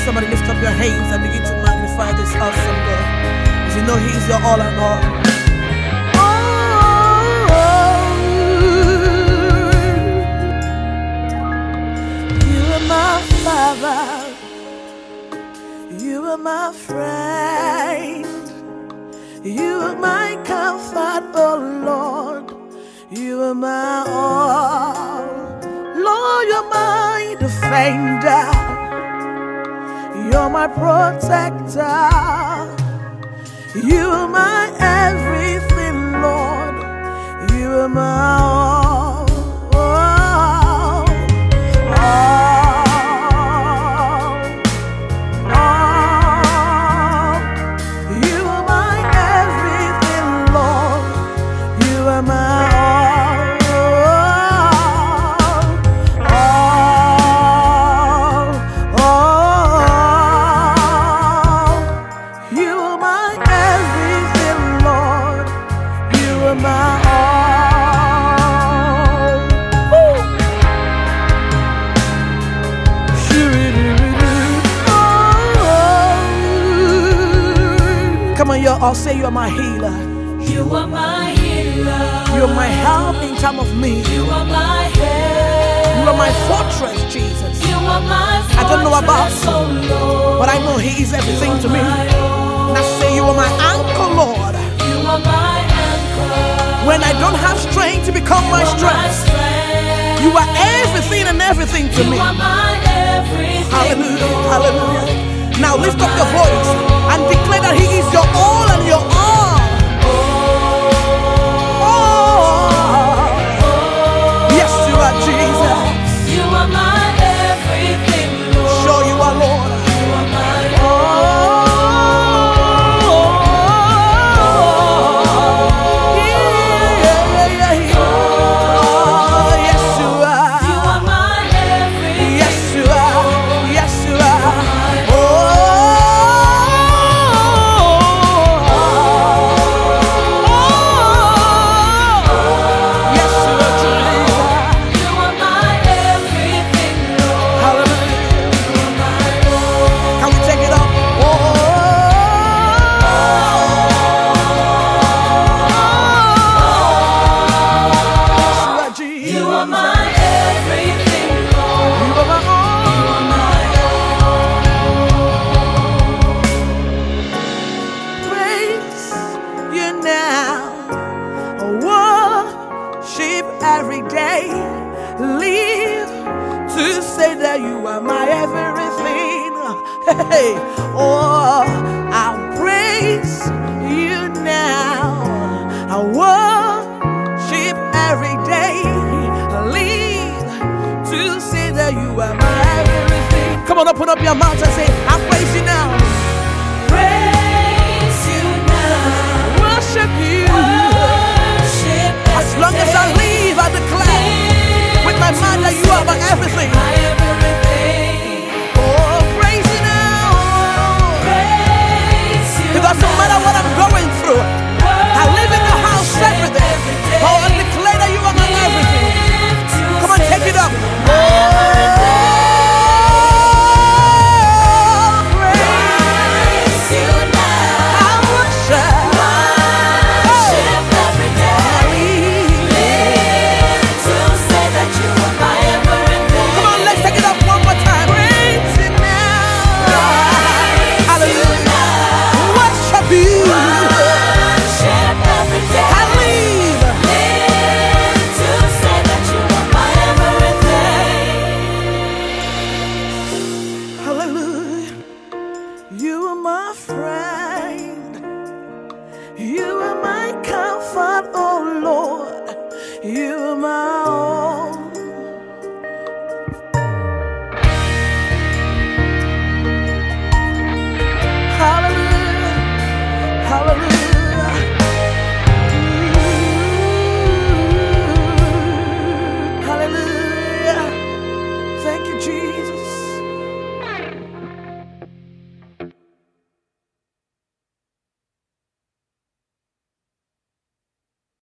Somebody lift up your hands and begin to magnify this awesome God. Because you know He's your all and all. You are my Father. You are my friend. You are my comfort, oh Lord. You are my all. Lord, you're my defender. You're my protector. You are my everything, Lord. You are my all. You are my everything, Lord. You are my Come on, y'all say you are my healer. You are my healer. You are my help in time of need. You are my help. You are my fortress, Jesus. You are my fortress, I don't know about you, Lord, but I know He is everything to me. And I say you are my anchor, Lord. You are my anchor. When I don't have strength to become my strength, you are everything and everything to me. You are my everything. Hallelujah, hallelujah. Now lift up your voice and declare that He is your all and your all. Yes, you are Jesus. You are my everything, Lord. Sure you are, Lord. You are my Yes, you are. You are my everything. Yes, you are. Yes, you are. Every day, live to say that you are my everything. Hey, oh, I'll praise you now. I worship every day, live to say that you are my everything. Come on, open up your mouth and say, I praise you now. Praise you now. Worship you. As long as I live, I declare with my mind that you are my everything. My everything. Oh, praise you now. Praise you. It doesn't matter what I'm going through. I live in the house every day. Oh, I declare that you are my everything. Come on, take it up. You are my friend. You are my comfort, oh Lord. You are my